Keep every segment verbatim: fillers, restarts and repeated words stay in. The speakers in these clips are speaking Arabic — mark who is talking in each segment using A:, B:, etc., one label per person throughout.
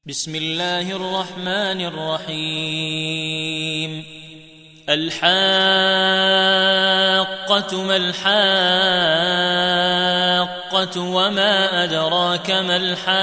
A: بسم الله الرحمن الرحيم. الحاقة ما الحاقة وما أدراك ما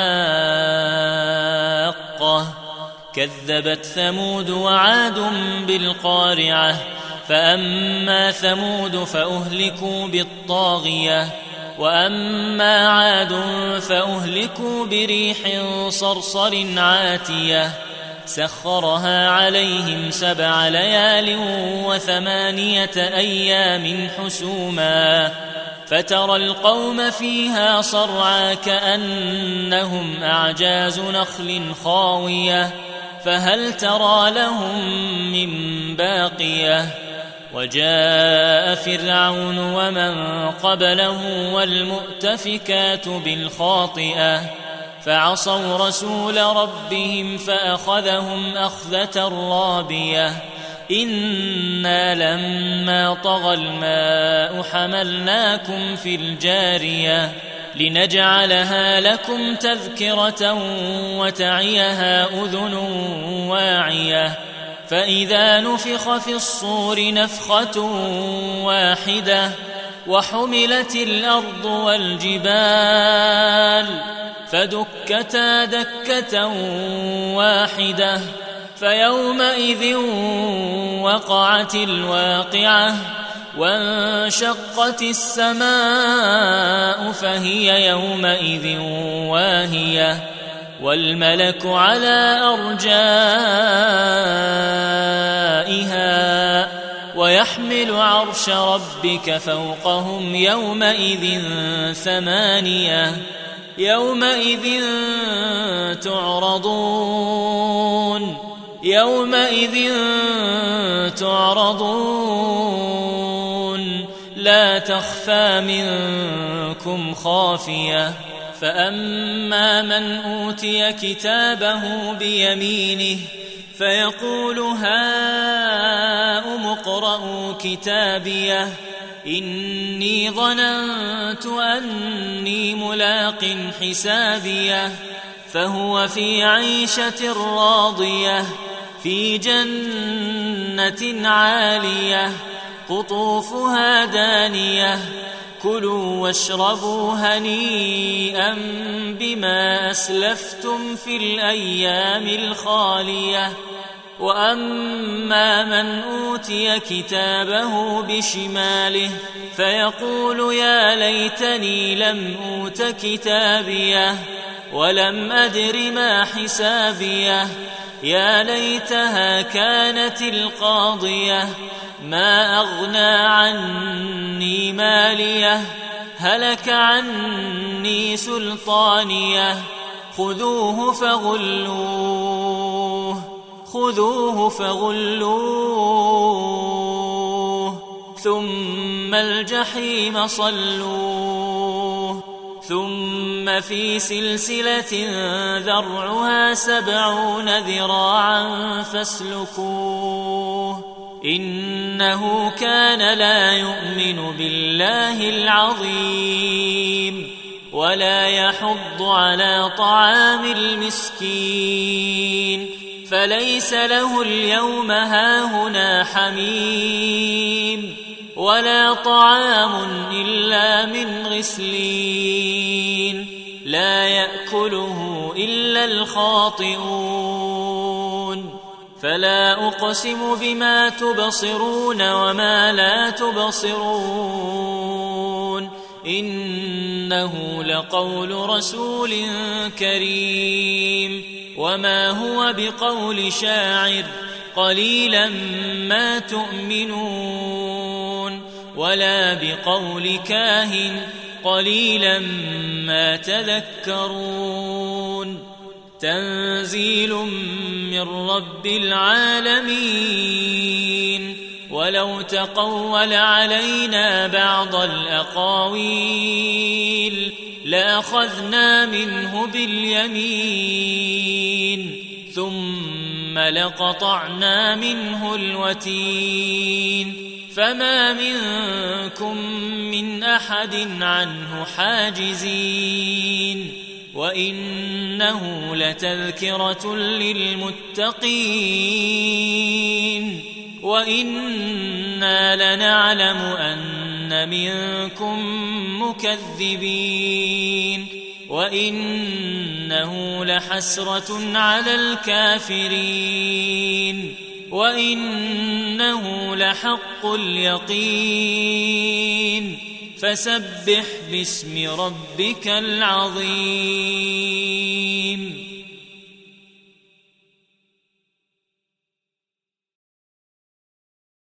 A: الحاقة. كذبت ثمود وعاد بالقارعة. فأما ثمود فأهلكوا بالطاغية وأما عاد فأهلكوا بريح صرصر عاتية سخرها عليهم سبع ليال وثمانية أيام حسوما فترى القوم فيها صرعى كأنهم أعجاز نخل خاوية فهل ترى لهم من باقية. وجاء فرعون ومن قبله والمؤتفكات بالخاطئة فعصوا رسول ربهم فأخذهم أخذة رابية. إنا لما طغى الماء حملناكم في الجارية لنجعلها لكم تذكرة وتعيها أذن واعية. فإذا نفخ في الصور نفخة واحدة وحملت الأرض والجبال فدكتا دكة واحدة فيومئذ وقعت الواقعة وانشقت السماء فهي يومئذ واهية والملك على أرجائها ويحمل عرش ربك فوقهم يومئذ ثمانية. يومئذ تعرضون يومئذ تعرضون لا تخفى منكم خافية. فأما من أوتي كتابه بيمينه فيقول هاؤم اقرءوا كتابيه إني ظننت أني ملاق حسابيه فهو في عيشة راضية في جنة عالية قطوفها دانية كلوا واشربوا هنيئا بما أسلفتم في الأيام الخالية. وأما من أوتي كتابه بشماله فيقول يا ليتني لم أوت كتابيه ولم أدر ما حسابيه يا ليتها كانت القاضية ما أغنى عني ماليه هلك عني سلطانيه خذوه فغلوه خذوه فغلوه ثم الجحيم صلوه ثم في سلسلة ذرعها سبعون ذراعا فاسلكوه إنه كان لا يؤمن بالله العظيم ولا يحض على طعام المسكين فليس له اليوم هاهنا حميم ولا طعام إلا من غسلين لا يأكله إلا الخاطئون. فلا أقسم بما تبصرون وما لا تبصرون إنه لقول رسول كريم وما هو بقول شاعر قليلا ما تؤمنون ولا بقول كاهن قليلا ما تذكرون. تنزيل من رب العالمين ولو تقول علينا بعض الأقاويل لأخذنا منه باليمين ثم لقطعنا منه الوتين فما منكم من أحد عنه حاجزين وإنه لتذكرة للمتقين وإنا لنعلم أن منكم مكذبين وإنه لحسرة على الكافرين وإنه لحق اليقين فسبح باسم ربك العظيم.